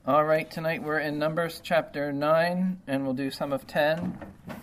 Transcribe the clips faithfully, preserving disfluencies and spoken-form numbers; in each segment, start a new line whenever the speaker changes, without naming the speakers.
All right, tonight we're in Numbers chapter nine, and we'll do some of ten.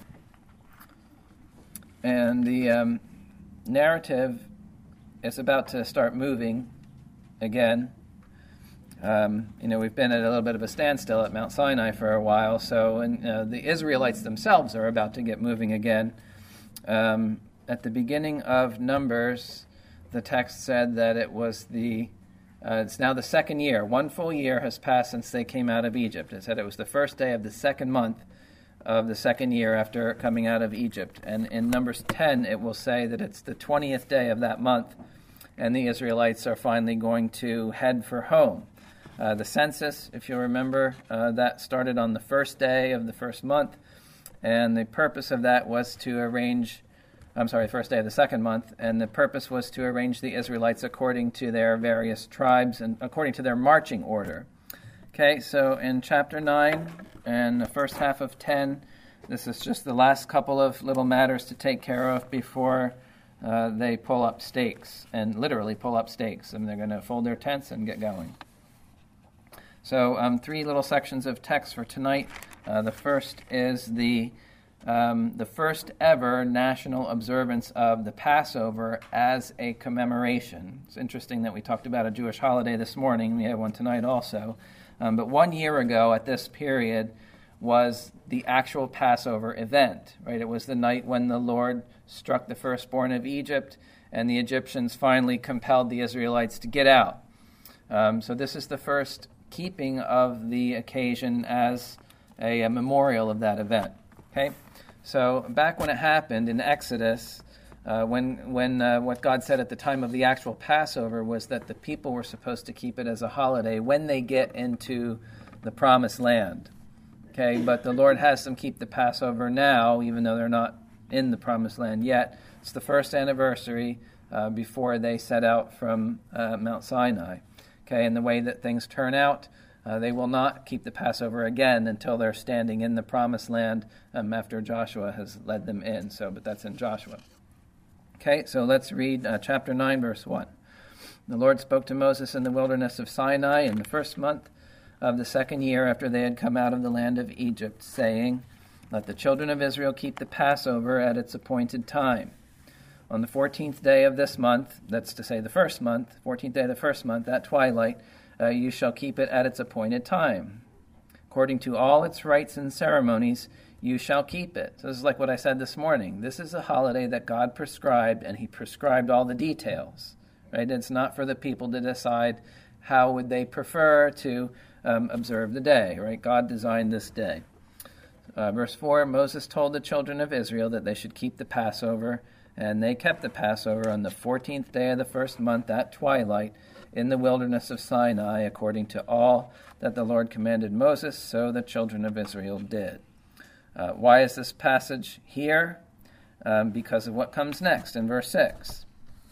And the um, narrative is about to start moving again. Um, you know, we've been at a little bit of a standstill at Mount Sinai for a while, so and, uh, the Israelites themselves are about to get moving again. Um, at the beginning of Numbers, the text said that it was the Uh, it's now the second year. One full year has passed since they came out of Egypt. It said it was the first day of the second month of the second year after coming out of Egypt. And in Numbers ten, it will say that it's the twentieth day of that month, and the Israelites are finally going to head for home. Uh, the census, if you remember, uh, that started on the first day of the first month, and the purpose of that was to arrange I'm sorry, first day of the second month, and the purpose was to arrange the Israelites according to their various tribes and according to their marching order. Okay, so in chapter nine and the first half of ten, this is just the last couple of little matters to take care of before uh, they pull up stakes, and literally pull up stakes, and they're going to fold their tents and get going. So um, three little sections of text for tonight. Uh, the first is the Um, the first ever national observance of the Passover as a commemoration. It's interesting that we talked about a Jewish holiday this morning. We have one tonight also. Um, but one year ago at this period was the actual Passover event, right? It was the night when the Lord struck the firstborn of Egypt, and the Egyptians finally compelled the Israelites to get out. Um, so this is the first keeping of the occasion as a, a memorial of that event. Okay, so back when it happened in Exodus, uh, when when uh, what God said at the time of the actual Passover was that the people were supposed to keep it as a holiday when they get into the Promised Land. Okay, but the Lord has them keep the Passover now, even though they're not in the Promised Land yet. It's the first anniversary uh, before they set out from uh, Mount Sinai. Okay, and the way that things turn out, Uh, they will not keep the Passover again until they're standing in the Promised Land um, after Joshua has led them in. So, but that's in Joshua. Okay, so let's read uh, chapter nine, verse one. The Lord spoke to Moses in the wilderness of Sinai in the first month of the second year after they had come out of the land of Egypt, saying, "Let the children of Israel keep the Passover at its appointed time. On the fourteenth day of this month," that's to say the first month, fourteenth day of the first month, at twilight, Uh, you shall keep it at its appointed time. According to all its rites and ceremonies, you shall keep it." So this is like what I said this morning. This is a holiday that God prescribed, and he prescribed all the details. Right? It's not for the people to decide how would they prefer to um, observe the day. Right? God designed this day. Uh, verse four, Moses told the children of Israel that they should keep the Passover, and they kept the Passover on the fourteenth day of the first month at twilight, in the wilderness of Sinai, according to all that the Lord commanded Moses, so the children of Israel did. Uh, why is this passage here? Um, because of what comes next in verse six.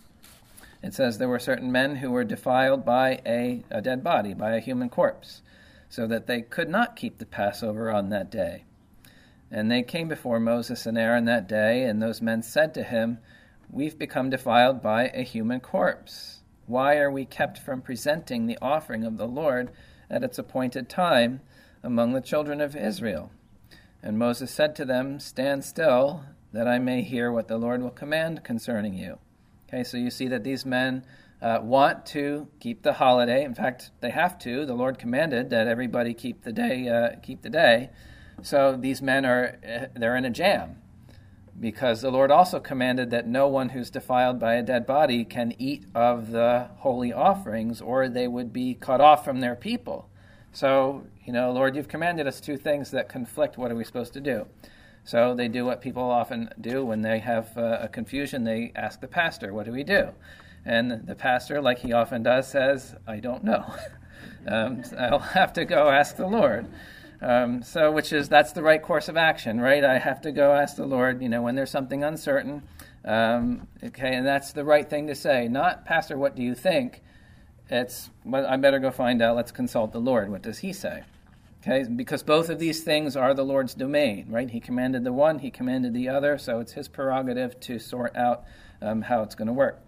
It says, "There were certain men who were defiled by a, a dead body, by a human corpse, so that they could not keep the Passover on that day. And they came before Moses and Aaron that day, and those men said to him, 'We've become defiled by a human corpse. Why are we kept from presenting the offering of the Lord at its appointed time among the children of Israel?' And Moses said to them, 'Stand still, that I may hear what the Lord will command concerning you.'" Okay, so you see that these men uh, want to keep the holiday. In fact, they have to. The Lord commanded that everybody keep the day. Uh, keep the day. So these men are they're in a jam, because the Lord also commanded that no one who's defiled by a dead body can eat of the holy offerings, or they would be cut off from their people. So, you know, Lord, you've commanded us two things that conflict. What are we supposed to do? So they do what people often do when they have uh, a confusion. They ask the pastor, "What do we do?" And the pastor, like he often does, says, "I don't know. um, I'll have to go ask the Lord." Um, so, which is, that's the right course of action, right? I have to go ask the Lord, you know, when there's something uncertain. Um, okay, and that's the right thing to say. Not, "Pastor, what do you think?" It's, "Well, I better go find out. Let's consult the Lord. What does he say?" Okay, because both of these things are the Lord's domain, right? He commanded the one, he commanded the other, so it's his prerogative to sort out um, how it's going to work.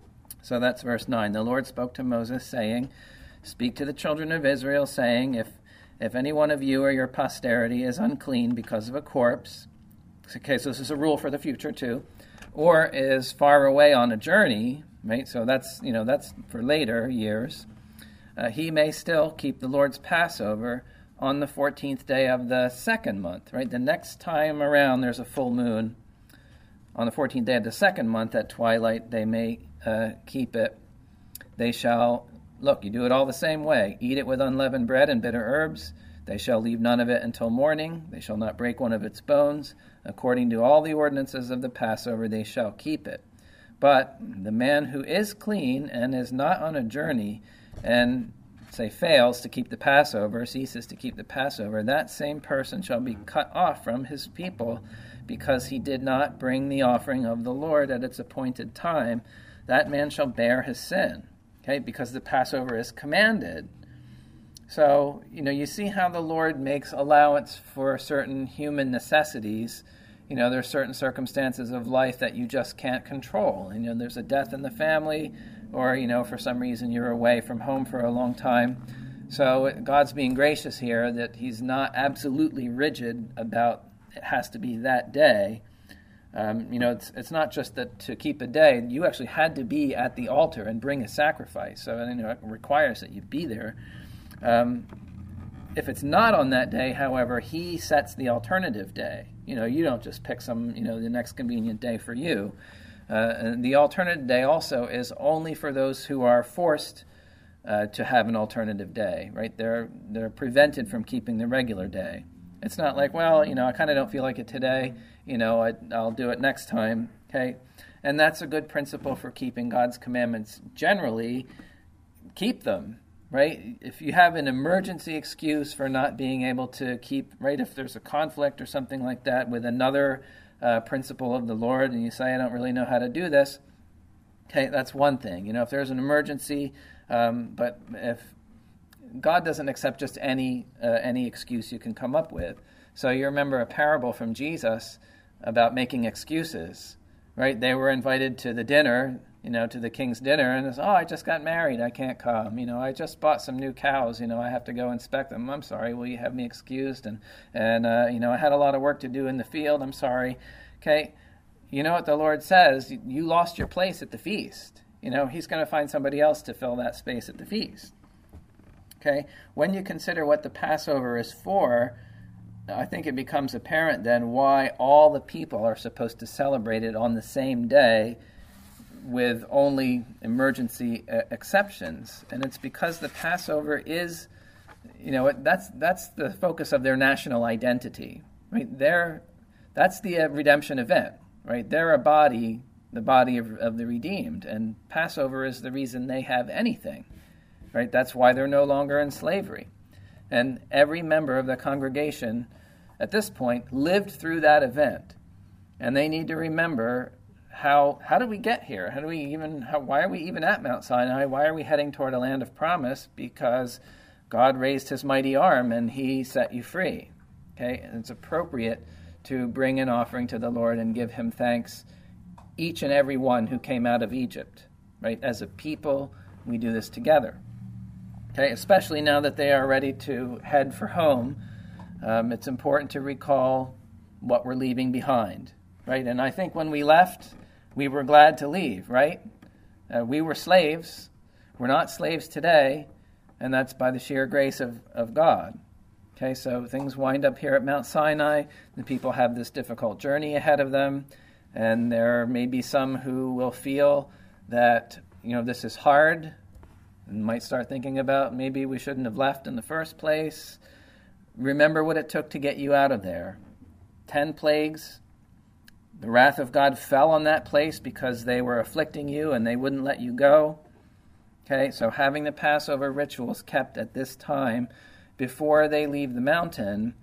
So that's verse nine. "The Lord spoke to Moses, saying, 'Speak to the children of Israel, saying, if if any one of you or your posterity is unclean because of a corpse, okay, so this is a rule for the future too, or is far away on a journey, right? So that's, you know, that's for later years. Uh, he may still keep the Lord's Passover on the fourteenth day of the second month, right? The next time around there's a full moon. On the fourteenth day of the second month at twilight, they may uh, keep it. They shall, look, you do it all the same way. Eat it with unleavened bread and bitter herbs. They shall leave none of it until morning. They shall not break one of its bones. According to all the ordinances of the Passover, they shall keep it. But the man who is clean and is not on a journey and, say, fails to keep the Passover, ceases to keep the Passover, that same person shall be cut off from his people because he did not bring the offering of the Lord at its appointed time. That man shall bear his sin, okay, because the Passover is commanded. So, you know, you see how the Lord makes allowance for certain human necessities. You know, there's certain circumstances of life that you just can't control. You know, there's a death in the family, or, you know, for some reason you're away from home for a long time. So God's being gracious here that he's not absolutely rigid about it has to be that day. Um, you know, it's it's not just that to keep a day. You actually had to be at the altar and bring a sacrifice. So, you know, it requires that you be there. Um, if it's not on that day, however, he sets the alternative day. You know, you don't just pick some, you know, the next convenient day for you. Uh, and the alternative day also is only for those who are forced uh, to have an alternative day, right? They're they're prevented from keeping the regular day. It's not like, well, you know, I kind of don't feel like it today. You know, I, I'll do it next time, okay? And that's a good principle for keeping God's commandments. Generally, keep them. Right? If you have an emergency excuse for not being able to keep, right, if there's a conflict or something like that with another uh, principle of the Lord, and you say, I don't really know how to do this, okay, that's one thing. You know, if there's an emergency, um, but if God doesn't accept just any uh, any excuse you can come up with. So you remember a parable from Jesus about making excuses, right? They were invited to the dinner, you know, to the king's dinner, and it's, oh, I just got married, I can't come. You know, I just bought some new cows, you know, I have to go inspect them. I'm sorry, will you have me excused? And, and uh, you know, I had a lot of work to do in the field, I'm sorry. Okay, you know what the Lord says? You lost your place at the feast. You know, he's going to find somebody else to fill that space at the feast. Okay, when you consider what the Passover is for, I think it becomes apparent then why all the people are supposed to celebrate it on the same day, with only emergency uh, exceptions. And it's because the Passover is, you know, it, that's that's the focus of their national identity, right? They're, that's the uh, redemption event, right? They're a body, the body of, of the redeemed, and Passover is the reason they have anything, right? That's why they're no longer in slavery. And every member of the congregation at this point lived through that event, and they need to remember How how did we get here? How do we even? How, why are we even at Mount Sinai? Why are we heading toward a land of promise? Because God raised his mighty arm and he set you free. Okay, and it's appropriate to bring an offering to the Lord and give him thanks, each and every one who came out of Egypt. Right, as a people, we do this together. Okay, especially now that they are ready to head for home, um, it's important to recall what we're leaving behind. Right, and I think when we left, we were glad to leave, right? Uh, we were slaves. We're not slaves today, and that's by the sheer grace of, of God. Okay, so things wind up here at Mount Sinai. The people have this difficult journey ahead of them, and there may be some who will feel that, you know, this is hard, and might start thinking about maybe we shouldn't have left in the first place. Remember what it took to get you out of there. Ten plagues. The wrath of God fell on that place because they were afflicting you and they wouldn't let you go. Okay, so having the Passover rituals kept at this time before they leave the mountain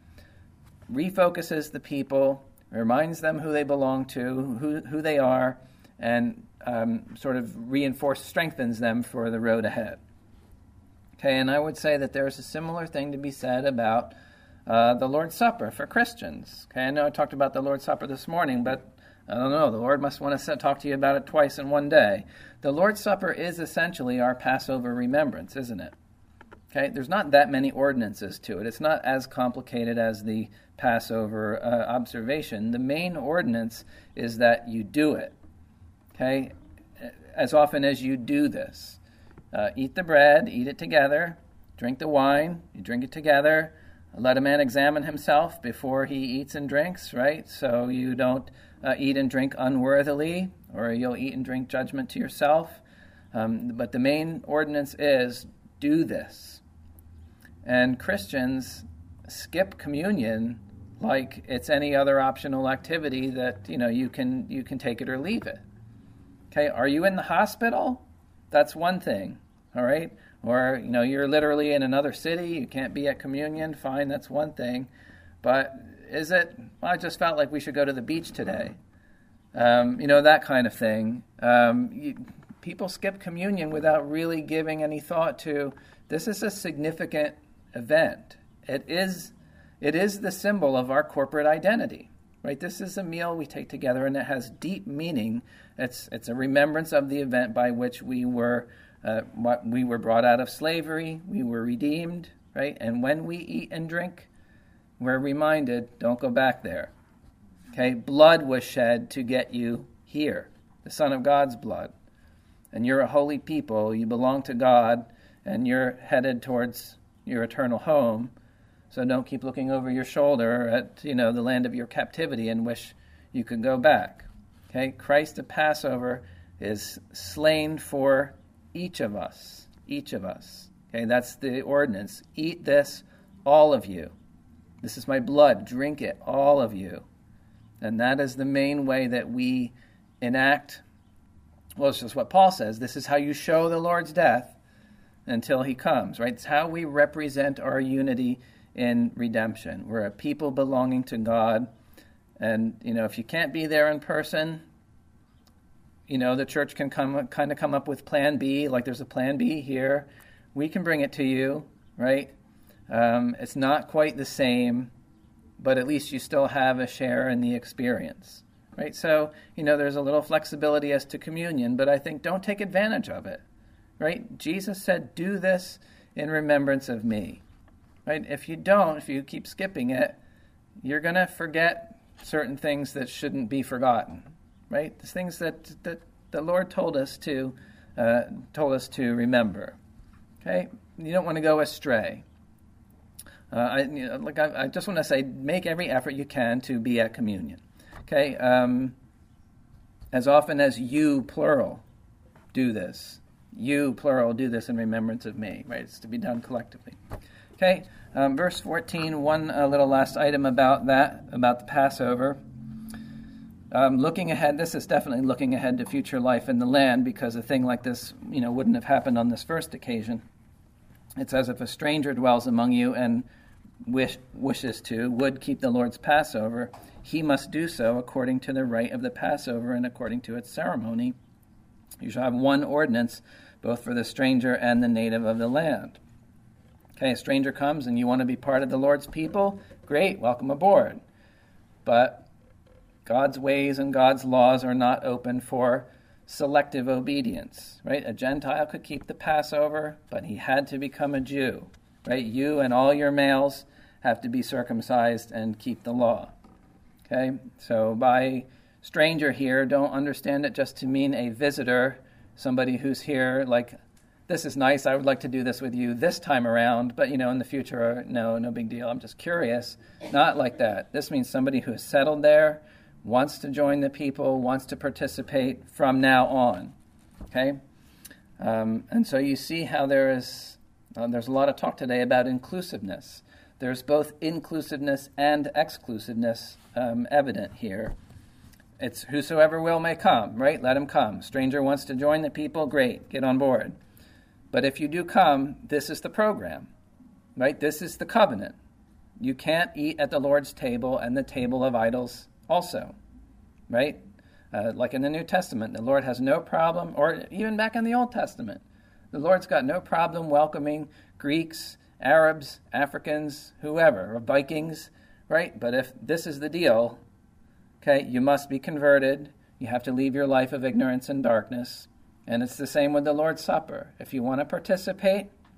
refocuses the people, reminds them who they belong to, who, who they are, and um, sort of reinforces, strengthens them for the road ahead. Okay, and I would say that there's a similar thing to be said about Uh, the Lord's Supper for Christians. Okay, I know I talked about the Lord's Supper this morning, but I don't know, the Lord must want to talk to you about it twice in one day. The Lord's Supper is essentially our Passover remembrance, isn't it? Okay, there's not that many ordinances to it. It's not as complicated as the Passover uh, observation. The main ordinance is that you do it. Okay, as often as you do this. Uh, eat the bread, eat it together. Drink the wine, you drink it together. Let a man examine himself before he eats and drinks, right? So you don't uh, eat and drink unworthily, or you'll eat and drink judgment to yourself. Um, but the main ordinance is, do this. And Christians skip communion like it's any other optional activity that, you know, you can you can take it or leave it. Okay, are you in the hospital? That's one thing, all right? Or, you know, you're literally in another city, you can't be at communion, fine, that's one thing. But is it, well, I just felt like we should go to the beach today. Um, you know, that kind of thing. Um, you, people skip communion without really giving any thought to, this is a significant event. It is it is the symbol of our corporate identity, right? This is a meal we take together, and it has deep meaning. It's it's a remembrance of the event by which we were uh, we were brought out of slavery, we were redeemed, right? And when we eat and drink, we're reminded, don't go back there. Okay, blood was shed to get you here, the Son of God's blood. And you're a holy people, you belong to God, and you're headed towards your eternal home. So don't keep looking over your shoulder at, you know, the land of your captivity and wish you could go back. Okay, Christ the Passover is slain for each of us, each of us. Okay, that's the ordinance. Eat this, all of you. This is my blood, drink it, all of you. And that is the main way that we enact, well, it's just what Paul says, this is how you show the Lord's death until he comes, right? It's how we represent our unity in redemption. We're a people belonging to God. And, you know, if you can't be there in person, you know, the church can come kind of come up with plan B, like there's a plan B here. We can bring it to you, right? Um, it's not quite the same, but at least you still have a share in the experience, right? So, you know, there's a little flexibility as to communion, but I think don't take advantage of it. Right? Jesus said, do this in remembrance of me. Right? If you don't, if you keep skipping it, you're going to forget certain things that shouldn't be forgotten. Right? The things that, that the Lord told us to uh, told us to remember. Okay? You don't want to go astray. Uh, I, you know, like I, I just want to say, make every effort you can to be at communion. Okay? Um, as often as you, plural, do this. You, plural, do this in remembrance of me, right? It's to be done collectively. Okay, um, verse fourteen, one uh, little last item about that, about the Passover. Um, looking ahead, this is definitely looking ahead to future life in the land, because a thing like this, you know, wouldn't have happened on this first occasion. It says, if a stranger dwells among you and wish, wishes to, would keep the Lord's Passover, he must do so according to the rite of the Passover and according to its ceremony. You shall have one ordinance, both for the stranger and the native of the land. Okay, a stranger comes and you want to be part of the Lord's people? Great, welcome aboard. But God's ways and God's laws are not open for selective obedience, right? A Gentile could keep the Passover, but he had to become a Jew, right? You and all your males have to be circumcised and keep the law. Okay, so by stranger here, don't understand it just to mean a visitor, somebody who's here, like, this is nice, I would like to do this with you this time around, but, you know, in the future, no, no big deal, I'm just curious. Not like that. This means somebody who is settled there, wants to join the people, wants to participate from now on, okay? Um, and so you see how there is, uh, there's a lot of talk today about inclusiveness. There's both inclusiveness and exclusiveness um, evident here. It's whosoever will may come, right? Let him come. Stranger wants to join the people, great, get on board. But if you do come, this is the program, right? This is the covenant. You can't eat at the Lord's table and the table of idols also, right? Uh, like in the New Testament, the Lord has no problem, or even back in the Old Testament, the Lord's got no problem welcoming Greeks, Arabs, Africans, whoever, or Vikings, right? But if this is the deal, okay, you must be converted. You have to leave your life of ignorance and darkness. And it's the same with the Lord's Supper. If you want to participate,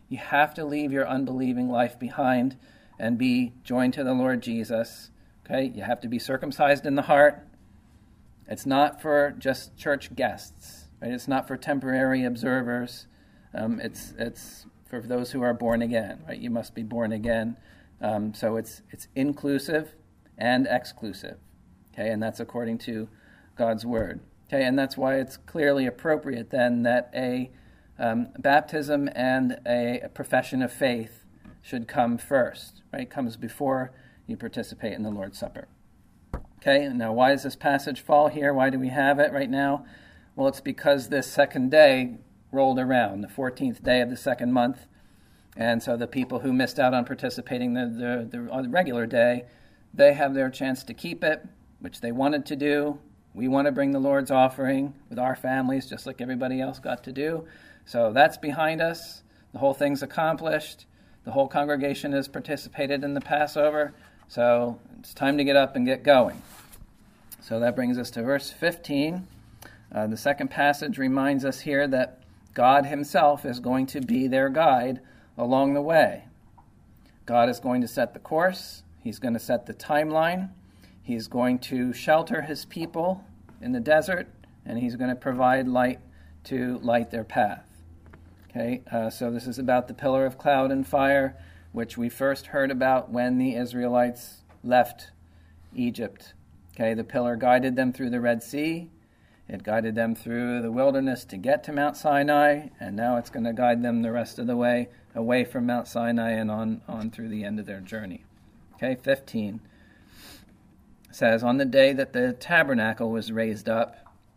You have to leave your unbelieving life behind and be joined to the Lord Jesus. Okay, you have to be circumcised in the heart. It's not for just church guests, right? It's not for temporary observers. Um, it's it's for those who are born again, right? You must be born again. Um, so it's it's inclusive and exclusive. Okay, and that's according to God's word. Okay, and that's why it's clearly appropriate then that a um, baptism and a, a profession of faith should come first, right? It comes before you participate in the Lord's Supper. Okay, now why does this passage fall here? Why do we have it right now? Well, it's because this second day rolled around, the fourteenth day of the second month, and so the people who missed out on participating the, the, the, on the regular day, they have their chance to keep it, which they wanted to do. We want to bring the Lord's offering with our families, just like everybody else got to do. So that's behind us. The whole thing's accomplished. The whole congregation has participated in the Passover. So it's time to get up and get going. So that brings us to verse fifteen. Uh, the second passage reminds us here that God himself is going to be their guide along the way. God is going to set the course. He's going to set the timeline. He's going to shelter his people in the desert, and he's going to provide light to light their path. Okay, uh, so this is about the pillar of cloud and fire, which we first heard about when the Israelites left Egypt. Okay, the pillar guided them through the Red Sea. It guided them through the wilderness to get to Mount Sinai, and now it's going to guide them the rest of the way away from Mount Sinai and on, on through the end of their journey. Okay, fifteen says, on the day that the tabernacle was raised up,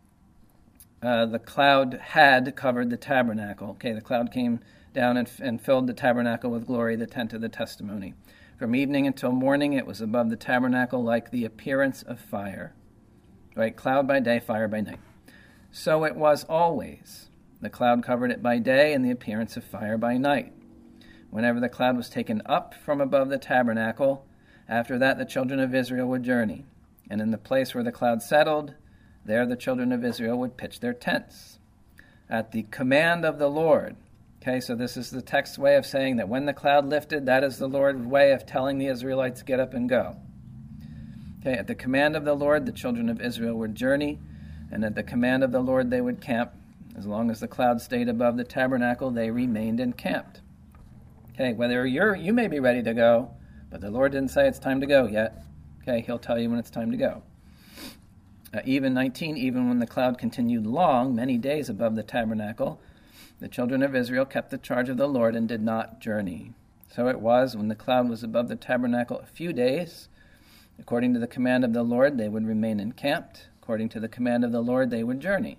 uh, the cloud had covered the tabernacle. Okay, the cloud came down and, and filled the tabernacle with glory, the tent of the testimony. From evening until morning, it was above the tabernacle like the appearance of fire. Right, cloud by day, fire by night. So it was always. The cloud covered it by day, and the appearance of fire by night. Whenever the cloud was taken up from above the tabernacle, after that the children of Israel would journey. And in the place where the cloud settled, there the children of Israel would pitch their tents. At the command of the Lord. Okay, so this is the text's way of saying that when the cloud lifted, that is the Lord's way of telling the Israelites to get up and go. Okay, at the command of the Lord, the children of Israel would journey, and at the command of the Lord they would camp. As long as the cloud stayed above the tabernacle, they remained encamped. Okay, whether you're, you may be ready to go, but the Lord didn't say it's time to go yet. Okay, he'll tell you when it's time to go. Uh, even nineteen, even when the cloud continued long, many days above the tabernacle, the children of Israel kept the charge of the Lord and did not journey. So it was, when the cloud was above the tabernacle a few days, according to the command of the Lord, they would remain encamped. According to the command of the Lord, they would journey.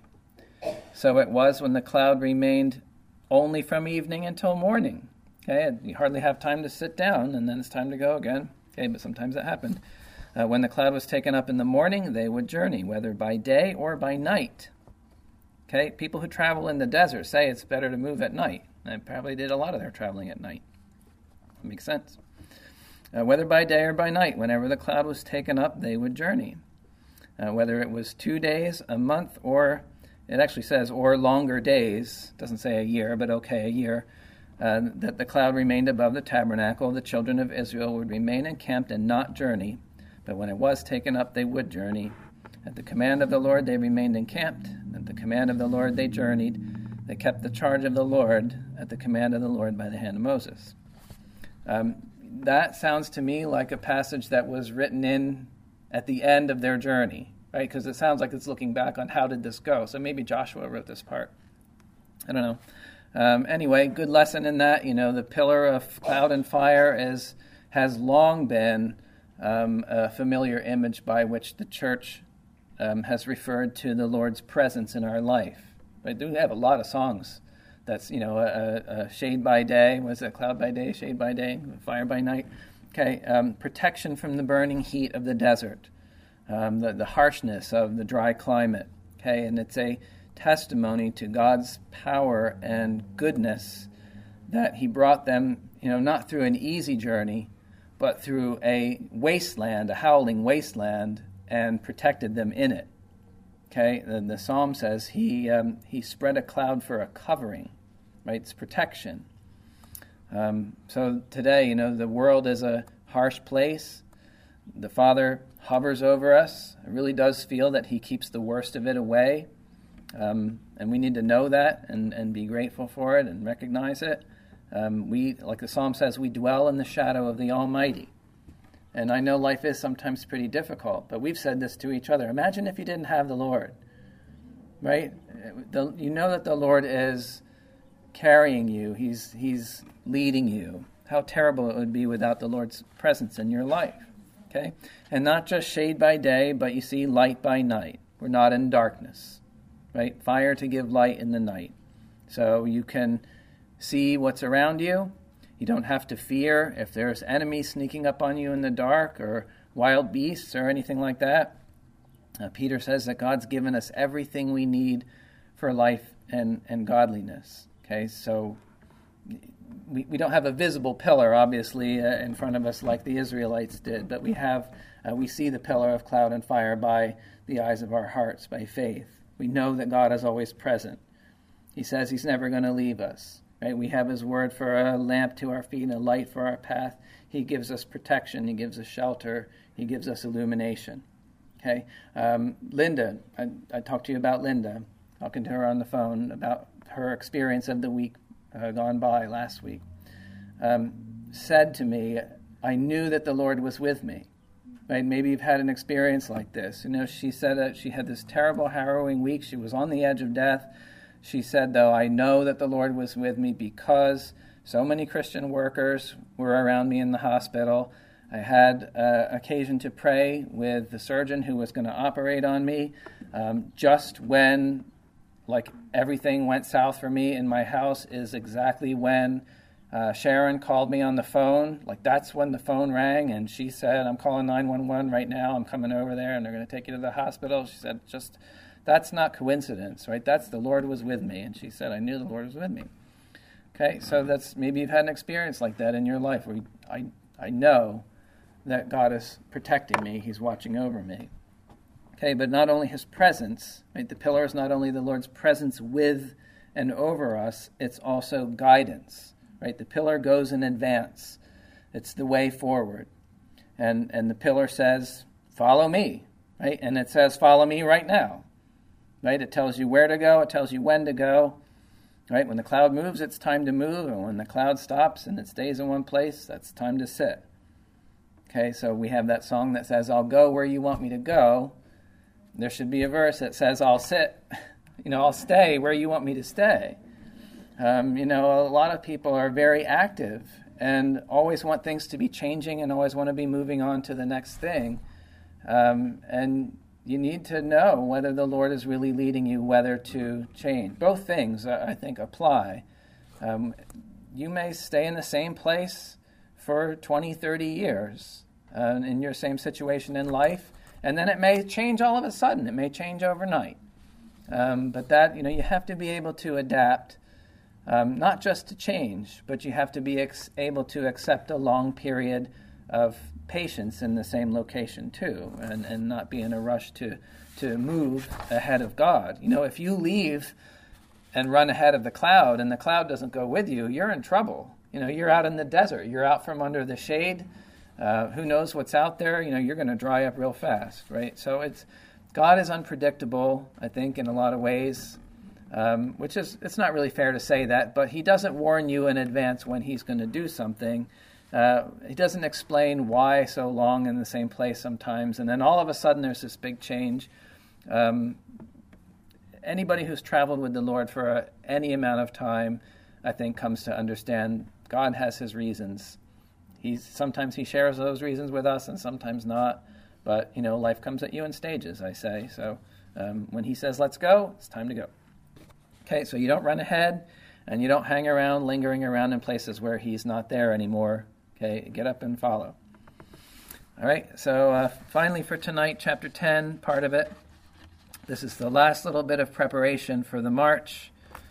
So it was when the cloud remained only from evening until morning. Okay, you hardly have time to sit down, and then it's time to go again. Okay, but sometimes that happened. Uh, when the cloud was taken up in the morning, they would journey, whether by day or by night. Okay, people who travel in the desert say it's better to move at night. They probably did a lot of their traveling at night. That makes sense. Uh, whether by day or by night, whenever the cloud was taken up, they would journey. Uh, whether it was two days, a month, or, it actually says, or longer days, it doesn't say a year, but okay, a year, uh, that the cloud remained above the tabernacle, the children of Israel would remain encamped and not journey, but when it was taken up, they would journey. At the command of the Lord, they remained encamped. At the command of the Lord, they journeyed. They kept the charge of the Lord at the command of the Lord by the hand of Moses. Um, that sounds to me like a passage that was written in at the end of their journey, right? Because it sounds like it's looking back on how did this go. So maybe Joshua wrote this part. I don't know. Um, anyway, good lesson in that. You know, the pillar of cloud and fire is has long been um, a familiar image by which the church um, has referred to the Lord's presence in our life. Right? We have a lot of songs. That's, you know, a, a shade by day. Was it cloud by day, shade by day, fire by night? Okay, um, protection from the burning heat of the desert, um, the, the harshness of the dry climate. Okay, and it's a testimony to God's power and goodness that he brought them, you know, not through an easy journey, but through a wasteland, a howling wasteland, and protected them in it. Okay, the, the psalm says he um, he spread a cloud for a covering, right? It's protection. Um, so today, you know, the world is a harsh place. The Father hovers over us. It really does feel that he keeps the worst of it away. Um, and we need to know that and, and be grateful for it and recognize it. Um, we, like the Psalm says, we dwell in the shadow of the Almighty. And I know life is sometimes pretty difficult, but we've said this to each other. Imagine if you didn't have the Lord, right? The, you know that the Lord is carrying you. He's, he's leading you. How terrible it would be without the Lord's presence in your life, okay? And not just shade by day, but you see light by night. We're not in darkness, right? Fire to give light in the night. So you can see what's around you. You don't have to fear if there's enemies sneaking up on you in the dark or wild beasts or anything like that. Uh, Peter says that God's given us everything we need for life and, and godliness. Okay, so we, we don't have a visible pillar, obviously, uh, in front of us like the Israelites did, but we have uh, we see the pillar of cloud and fire by the eyes of our hearts, by faith. We know that God is always present. He says he's never going to leave us. Right? We have his word for a lamp to our feet and a light for our path. He gives us protection. He gives us shelter. He gives us illumination. Okay, um, Linda, I, I talked to you about Linda, talking to her on the phone about her experience of the week uh, gone by last week, um, said to me, I knew that the Lord was with me. Right? Maybe you've had an experience like this. You know, she said that she had this terrible, harrowing week. She was on the edge of death. She said, though, I know that the Lord was with me because so many Christian workers were around me in the hospital. I had uh, occasion to pray with the surgeon who was going to operate on me um, just when, like, everything went south for me in my house is exactly when uh, Sharon called me on the phone. Like, that's when the phone rang, and she said, I'm calling nine one one right now. I'm coming over there, and they're going to take you to the hospital. She said, just... That's not coincidence, right? That's the Lord was with me. And she said, I knew the Lord was with me. Okay, so that's maybe you've had an experience like that in your life where you, I, I know that God is protecting me. He's watching over me. Okay, but not only his presence, right? The pillar is not only the Lord's presence with and over us, it's also guidance, right? The pillar goes in advance. It's the way forward. And, and the pillar says, follow me, right? And it says, follow me right now. Right? It tells you where to go. It tells you when to go. Right? When the cloud moves, it's time to move. And when the cloud stops and it stays in one place, that's time to sit. Okay, so we have that song that says, I'll go where you want me to go. There should be a verse that says, I'll sit, you know, I'll stay where you want me to stay. Um, you know, a lot of people are very active and always want things to be changing and always want to be moving on to the next thing. Um, and you need to know whether the Lord is really leading you, whether to change. Both things, I think, apply. Um, you may stay in the same place for twenty, thirty years uh, in your same situation in life, and then it may change all of a sudden. It may change overnight. Um, but that, you know, you have to be able to adapt, um, not just to change, but you have to be ex- able to accept a long period of patience in the same location too, and, and not be in a rush to to move ahead of God. You know, if you leave and run ahead of the cloud and the cloud doesn't go with you, you're in trouble. You know, you're out in the desert. You're out from under the shade. Uh, who knows what's out there? You know, you're going to dry up real fast, right? So it's God is unpredictable, I think, in a lot of ways, um, which is, it's not really fair to say that, but he doesn't warn you in advance when he's going to do something. Uh, he doesn't explain why so long in the same place sometimes, and then all of a sudden there's this big change. Um, anybody who's traveled with the Lord for a, any amount of time, I think, comes to understand God has his reasons. He's sometimes he shares those reasons with us, and sometimes not. But you know, life comes at you in stages, I say. So um, when he says, "Let's go," it's time to go. Okay, so you don't run ahead, and you don't hang around, lingering around in places where he's not there anymore. Okay, get up and follow. All right, so uh, finally for tonight, chapter ten, part of it. This is the last little bit of preparation for the march.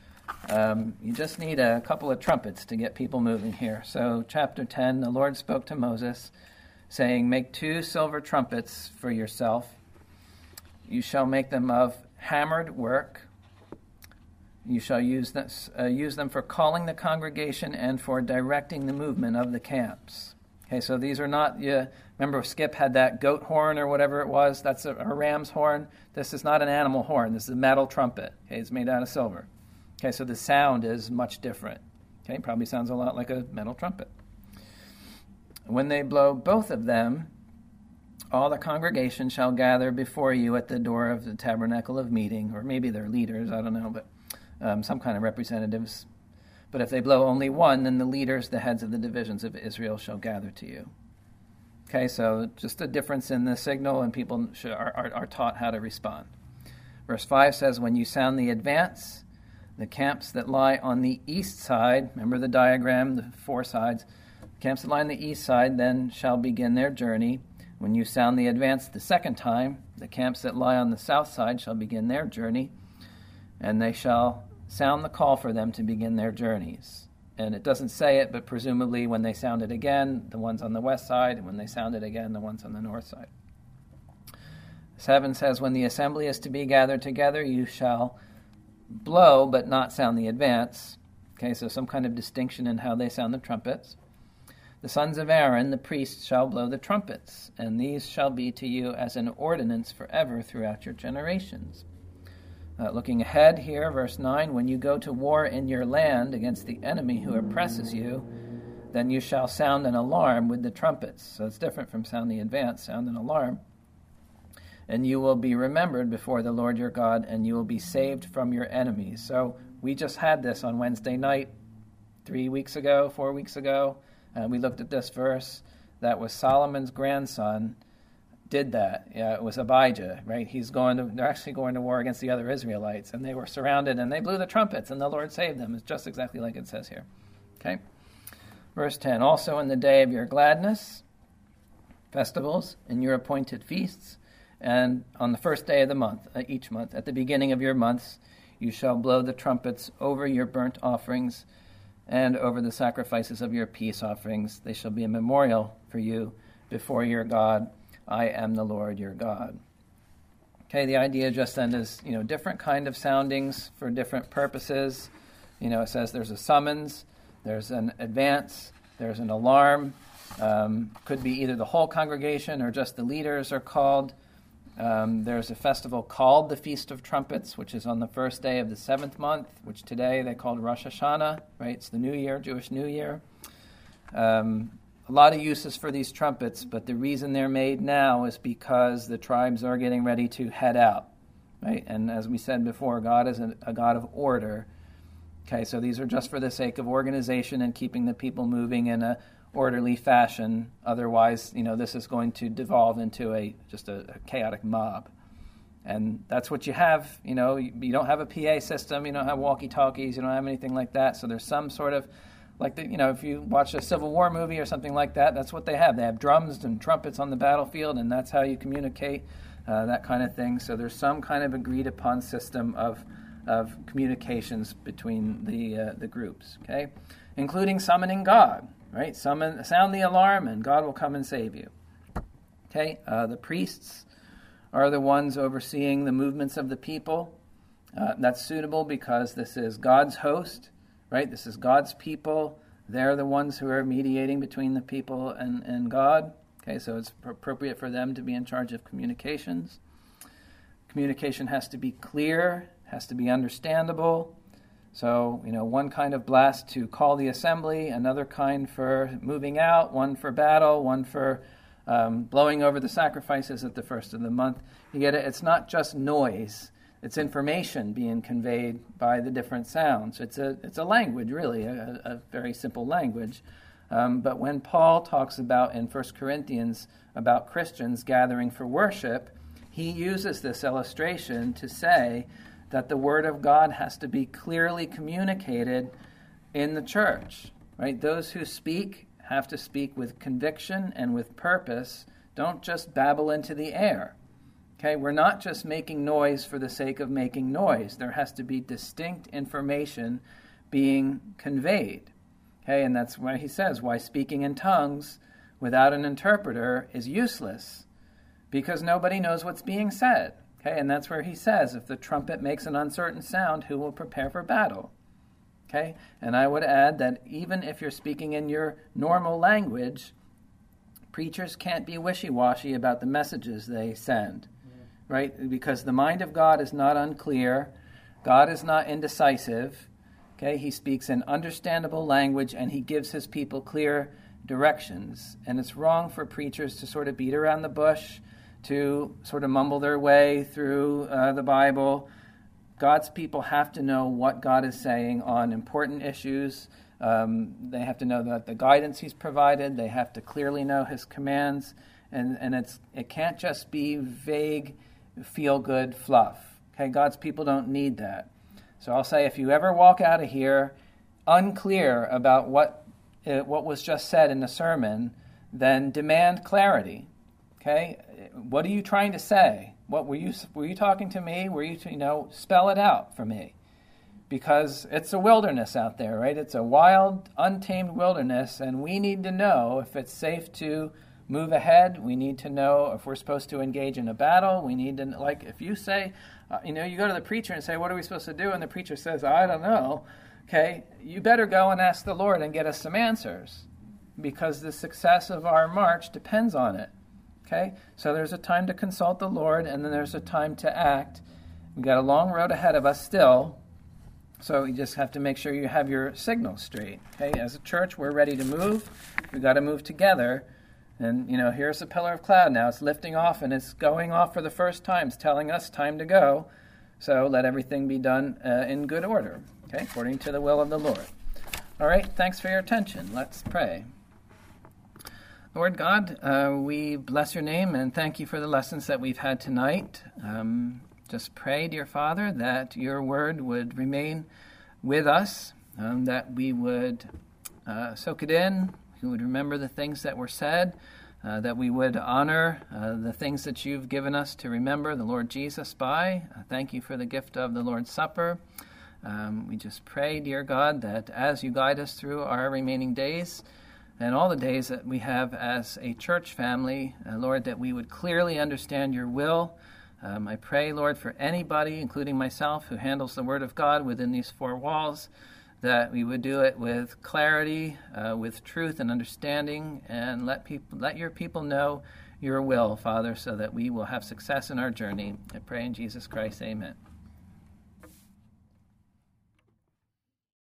Um, you just need a couple of trumpets to get people moving here. So chapter ten, the Lord spoke to Moses, saying, "Make two silver trumpets for yourself. You shall make them of hammered work. You shall use them, uh, use them for calling the congregation and for directing the movement of the camps. Okay, so these are not, you, remember Skip had that goat horn or whatever it was? That's a, a ram's horn. This is not an animal horn. This is a metal trumpet. Okay, it's made out of silver. Okay, so the sound is much different. Okay, probably sounds a lot like a metal trumpet. When they blow both of them, all the congregation shall gather before you at the door of the tabernacle of meeting, or maybe they're leaders, I don't know, but um, some kind of representatives. But if they blow only one, then the leaders, the heads of the divisions of Israel, shall gather to you. Okay, so just a difference in the signal, and people should, are, are, are taught how to respond. Verse five says, when you sound the advance, the camps that lie on the east side, remember the diagram, the four sides, the camps that lie on the east side then shall begin their journey. When you sound the advance the second time, the camps that lie on the south side shall begin their journey, and they shall sound the call for them to begin their journeys. And it doesn't say it, but presumably when they sound it again, the ones on the west side, and when they sound it again, the ones on the north side. Seven says, when the assembly is to be gathered together, you shall blow, but not sound the advance. Okay, so some kind of distinction in how they sound the trumpets. The sons of Aaron, the priests, shall blow the trumpets, and these shall be to you as an ordinance forever throughout your generations. Uh, looking ahead here, verse nine, when you go to war in your land against the enemy who oppresses you, then you shall sound an alarm with the trumpets. So it's different from sound the advance, sound an alarm. And you will be remembered before the Lord your God, and you will be saved from your enemies. So we just had this on Wednesday night, three weeks ago, four weeks ago. Uh, we looked at this verse. That was Solomon's grandson did that. Yeah, it was Abijah, right? He's going to, they're actually going to war against the other Israelites, and they were surrounded, and they blew the trumpets, and the Lord saved them. It's just exactly like it says here. Okay? Verse ten, also in the day of your gladness, festivals, and your appointed feasts, and on the first day of the month, uh, each month, at the beginning of your months, you shall blow the trumpets over your burnt offerings and over the sacrifices of your peace offerings. They shall be a memorial for you before your God. I am the Lord your God. Okay, the idea just then is, you know, different kind of soundings for different purposes. You know, it says there's a summons, there's an advance, there's an alarm. Um, could be either the whole congregation or just the leaders are called. Um, there's a festival called the Feast of Trumpets, which is on the first day of the seventh month, which today they called Rosh Hashanah, right? It's the New Year, Jewish New Year. Um, a lot of uses for these trumpets, but the reason they're made now is because the tribes are getting ready to head out, right? And as we said before, God is a, a God of order. Okay, so these are just for the sake of organization and keeping the people moving in a orderly fashion. Otherwise, you know, this is going to devolve into a just a, a chaotic mob. And that's what you have. You know, you, you don't have a P A system, you don't have walkie-talkies, you don't have anything like that. So there's some sort of, like, the, you know, if you watch a Civil War movie or something like that, that's what they have. They have drums and trumpets on the battlefield, and that's how you communicate, uh, that kind of thing. So there's some kind of agreed-upon system of of communications between the uh, the groups, okay? Including summoning God. Right, summon, sound the alarm, and God will come and save you. Okay, uh, the priests are the ones overseeing the movements of the people. Uh, that's suitable because this is God's host, right? This is God's people. They're the ones who are mediating between the people and, and God. Okay, so it's appropriate for them to be in charge of communications. Communication has to be clear, has to be understandable. So, you know, one kind of blast to call the assembly, another kind for moving out, one for battle, one for um, blowing over the sacrifices at the first of the month. You get it? It's not just noise. It's information being conveyed by the different sounds. It's a it's a language, really, a, a very simple language. Um, but when Paul talks about in First Corinthians about Christians gathering for worship, he uses this illustration to say that the Word of God has to be clearly communicated in the church, right? Those who speak have to speak with conviction and with purpose. Don't just babble into the air, okay? We're not just making noise for the sake of making noise. There has to be distinct information being conveyed, okay? And that's why he says, why speaking in tongues without an interpreter is useless, because nobody knows what's being said. Okay, and that's where he says, if the trumpet makes an uncertain sound, who will prepare for battle? Okay, and I would add that even if you're speaking in your normal language, preachers can't be wishy-washy about the messages they send, yeah. right? Because the mind of God is not unclear. God is not indecisive. Okay, he speaks in understandable language, and he gives his people clear directions. And it's wrong for preachers to sort of beat around the bush, to sort of mumble their way through uh, the Bible. God's people have to know what God is saying on important issues. Um, they have to know that the guidance he's provided. They have to clearly know his commands. And, and it's it can't just be vague, feel-good fluff. Okay, God's people don't need that. So I'll say, if you ever walk out of here unclear about what uh, what was just said in the sermon, then demand clarity. Okay, what are you trying to say? What were you were you talking to me? Were you, you know, spell it out for me? Because it's a wilderness out there, right? It's a wild, untamed wilderness, and we need to know if it's safe to move ahead. We need to know if we're supposed to engage in a battle. We need to, like, if you say, uh, you know, you go to the preacher and say, what are we supposed to do? And the preacher says, I don't know. Okay, you better go and ask the Lord and get us some answers, because the success of our march depends on it. Okay, so there's a time to consult the Lord, and then there's a time to act. We've got a long road ahead of us still, so you just have to make sure you have your signals straight. Okay, as a church, we're ready to move. We've got to move together. And, you know, here's the pillar of cloud now. It's lifting off, and it's going off for the first time. It's telling us time to go. So let everything be done uh, in good order, okay, according to the will of the Lord. All right, thanks for your attention. Let's pray. Lord God, uh, we bless your name and thank you for the lessons that we've had tonight. Um, just pray, dear Father, that your word would remain with us, um, that we would uh, soak it in, we would remember the things that were said, uh, that we would honor uh, the things that you've given us to remember the Lord Jesus by. Uh, thank you for the gift of the Lord's Supper. Um, we just pray, dear God, that as you guide us through our remaining days, and all the days that we have as a church family, uh, Lord, that we would clearly understand your will. Um, I pray, Lord, for anybody, including myself, who handles the word of God within these four walls, that we would do it with clarity, uh, with truth and understanding, and let people, let your people know your will, Father, so that we will have success in our journey. I pray in Jesus Christ, amen.